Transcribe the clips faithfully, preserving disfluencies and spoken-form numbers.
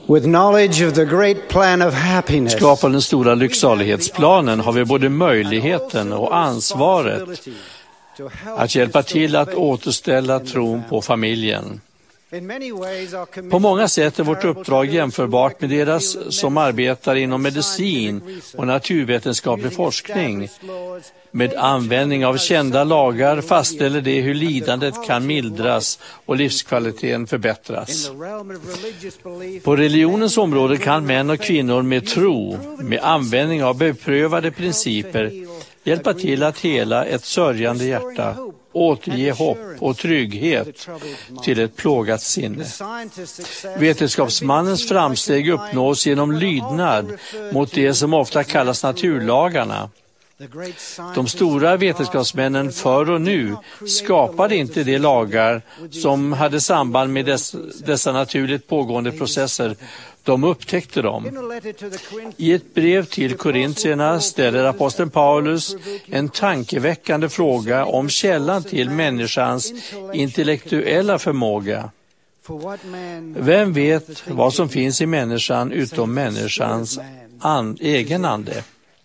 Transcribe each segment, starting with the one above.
With knowledge of the great plan of happiness, skapar den stora lycksalighetsplanen har vi både möjligheten och ansvaret att hjälpa till att återställa tron på familjen. På många sätt är vårt uppdrag jämförbart med deras som arbetar inom medicin och naturvetenskaplig forskning. Med användning av kända lagar fastställer det hur lidandet kan mildras och livskvaliteten förbättras. På religionens område kan män och kvinnor med tro, med användning av beprövade principer, hjälpa till att hela ett sörjande hjärta, återge hopp och trygghet till ett plågat sinne. Vetenskapsmannens framsteg uppnås genom lydnad mot det som ofta kallas naturlagarna. De stora vetenskapsmännen förr och nu skapade inte de lagar som hade samband med dess, dessa naturligt pågående processer. De upptäckte dem. I ett brev till korintierna ställer aposteln Paulus en tankeväckande fråga om källan till människans intellektuella förmåga. Vem vet vad som finns i människan utom människans an- egen ande?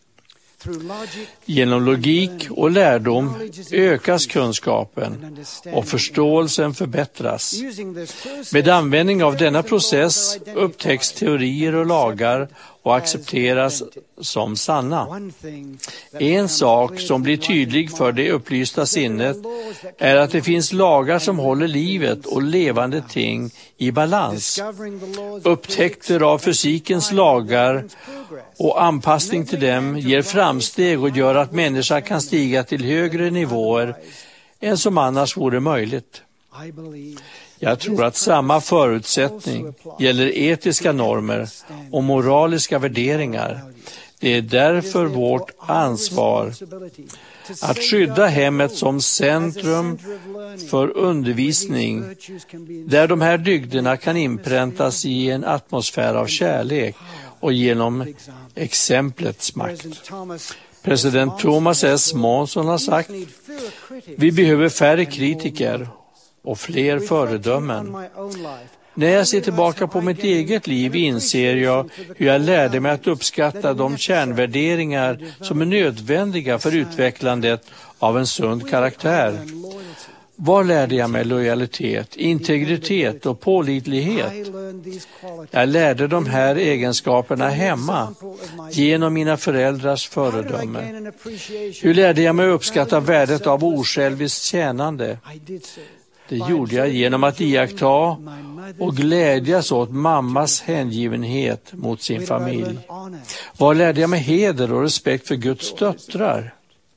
Genom logik och lärdom ökas kunskapen och förståelsen förbättras. Med användning av denna process upptäcks teorier och lagar och accepteras som sanna. En sak som blir tydlig för det upplysta sinnet är att det finns lagar som håller livet och levande ting i balans. Upptäckter av fysikens lagar och anpassning till dem ger framsteg och gör att människan kan stiga till högre nivåer än som annars vore möjligt. Jag tror att samma förutsättning gäller etiska normer och moraliska värderingar. Det är därför vårt ansvar att skydda hemmet som centrum för undervisning, där de här dygderna kan inpräntas i en atmosfär av kärlek och genom exemplets makt. President Thomas S. Monson har sagt: vi behöver färre kritiker och fler föredömen. När jag ser tillbaka på mitt eget liv inser jag hur jag lärde mig att uppskatta de kärnvärderingar som är nödvändiga för utvecklandet av en sund karaktär. Var lärde jag mig lojalitet, integritet och pålitlighet? Jag lärde de här egenskaperna hemma genom mina föräldrars föredöme. Hur lärde jag mig uppskatta värdet av osjälviskt tjänande? Det gjorde jag genom att iaktta och glädjas åt mammas hängivenhet mot sin familj. Var lärde jag mig heder och respekt för Guds döttrar?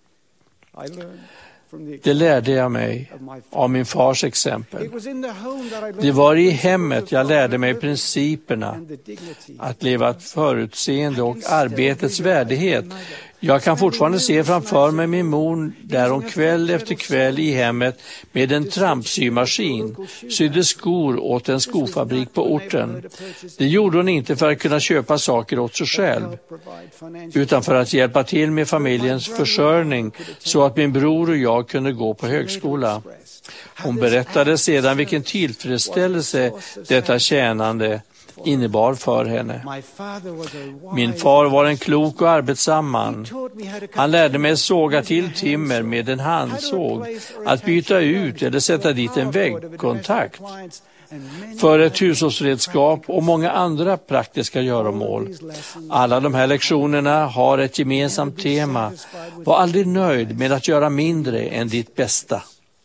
Det lärde jag mig av min fars exempel. Det var i hemmet jag lärde mig principerna att leva ett förutseende och arbetets värdighet. Jag kan fortfarande se framför mig min mor där hon kväll efter kväll i hemmet med en trampsymaskin sydde skor åt en skofabrik på orten. Det gjorde hon inte för att kunna köpa saker åt sig själv, utan för att hjälpa till med familjens försörjning så att min bror och jag kunde gå på högskola. Hon berättade sedan vilken tillfredsställelse detta tjänande innebar för henne. Min far var en klok och arbetsam man. Han lärde mig såga till timmer med en handsåg, att byta ut eller sätta dit en väggkontakt för ett hushållsredskap och många andra praktiska göromål. Alla de här lektionerna har ett gemensamt tema: var aldrig nöjd med att göra mindre än ditt bästa.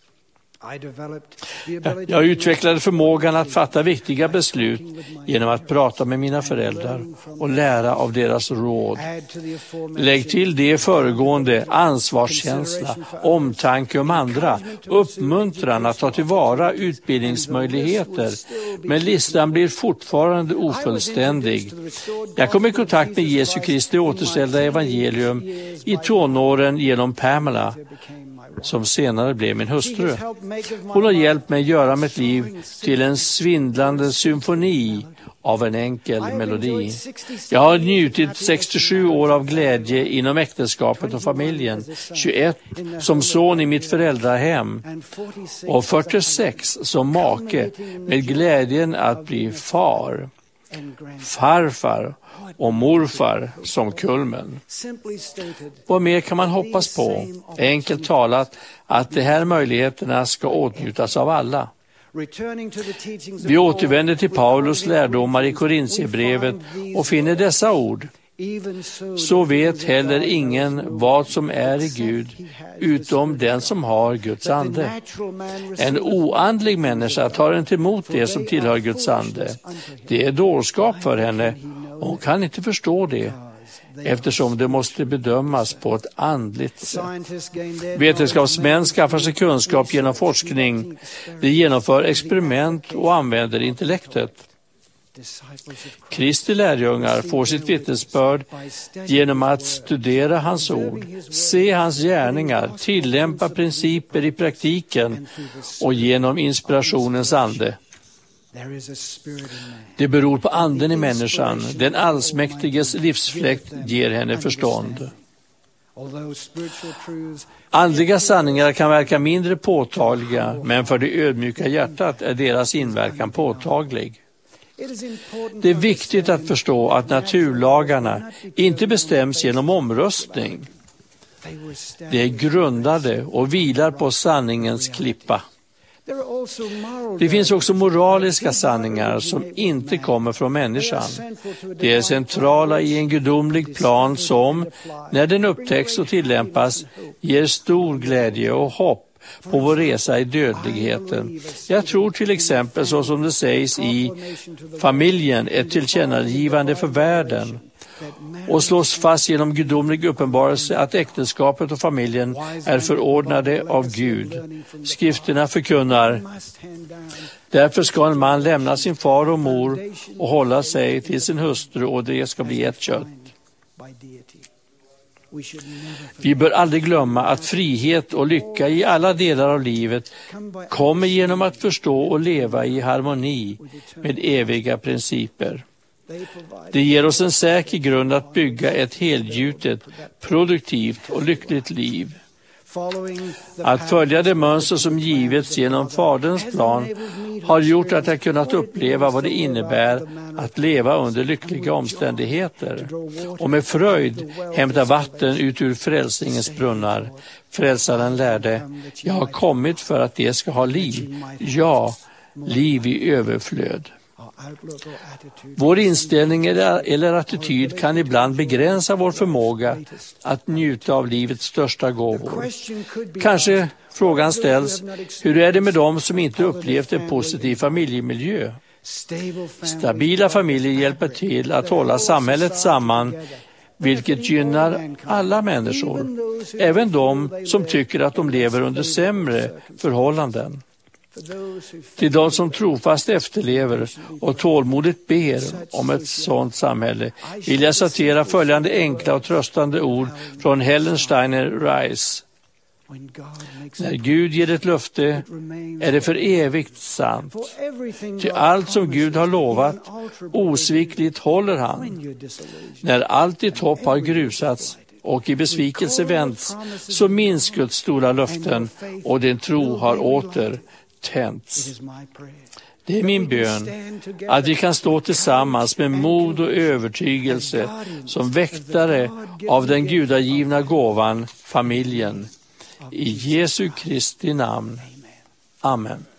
Jag utvecklade förmågan att fatta viktiga beslut genom att prata med mina föräldrar och lära av deras råd. Lägg till det föregående: ansvarskänsla, omtanke om andra, uppmuntran att ta tillvara utbildningsmöjligheter. Men listan blir fortfarande ofullständig. Jag kom i kontakt med Jesu Kristi återställda evangelium i tonåren genom Pamela, som senare blev min hustru. Hon har hjälpt mig göra mitt liv till en svindlande symfoni av en enkel melodi. Jag har njutit sextiosju år av glädje inom äktenskapet och familjen, tjugoett som son i mitt föräldrahem och fyrtiosex som make med glädjen att bli far. farfar och morfar som kulmen. Vad mer kan man hoppas på? Enkelt talat att de här möjligheterna ska åtnjutas av alla. Vi återvänder till Paulus lärdomar i Korintierbrevet och finner dessa ord. Så vet heller ingen vad som är i Gud utom den som har Guds ande. En oandlig människa tar inte emot det som tillhör Guds ande. Det är dårskap för henne och hon kan inte förstå det, eftersom det måste bedömas på ett andligt sätt. Vetenskapsmän skaffar sig kunskap genom forskning. De genomför experiment och använder intellektet. Kristi lärjungar får sitt vittnesbörd genom att studera hans ord, se hans gärningar, tillämpa principer i praktiken och genom inspirationens ande. Det beror på anden i människan. Den allsmäktiges livsfläkt ger henne förstånd. Andliga sanningar kan verka mindre påtagliga, men för det ödmjuka hjärtat är deras inverkan påtaglig. Det är viktigt att förstå att naturlagarna inte bestäms genom omröstning. De är grundade och vilar på sanningens klippa. Det finns också moraliska sanningar som inte kommer från människan. De är centrala i en gudomlig plan som, när den upptäcks och tillämpas, ger stor glädje och hopp på vår resa i dödligheten. Jag tror till exempel, så som det sägs i familjen, ett tillkännagivande för världen, och slås fast genom gudomlig uppenbarelse att äktenskapet och familjen är förordnade av Gud. Skrifterna förkunnar: därför ska en man lämna sin far och mor och hålla sig till sin hustru, och det ska bli ett kött. Vi bör aldrig glömma att frihet och lycka i alla delar av livet kommer genom att förstå och leva i harmoni med eviga principer. Det ger oss en säker grund att bygga ett helgjutet, produktivt och lyckligt liv. Att följa det mönster som givits genom Faderns plan har gjort att jag kunnat uppleva vad det innebär att leva under lyckliga omständigheter och med fröjd hämta vatten ut ur frälsningens brunnar. Frälsaren lärde: jag har kommit för att det ska ha liv, ja, liv i överflöd. Vår inställning eller attityd kan ibland begränsa vår förmåga att njuta av livets största gåvor. Kanske frågan ställs: hur är det med dem som inte upplevt en positiv familjemiljö? Stabila familjer hjälper till att hålla samhället samman, vilket gynnar alla människor, även de som tycker att de lever under sämre förhållanden. Till de som trofast efterlever och tålmodigt ber om ett sådant samhälle vill jag citera följande enkla och tröstande ord från Helen Steiner Rice. När Gud ger ett löfte är det för evigt sant. Till allt som Gud har lovat, osvikligt håller han. När allt ditt hopp har grusats och i besvikelse vänts, så minns Guds stora löften och din tro har åter tänts. Det är min bön att vi kan stå tillsammans med mod och övertygelse som väktare av den gudagivna gåvan, familjen. I Jesu Kristi namn. Amen.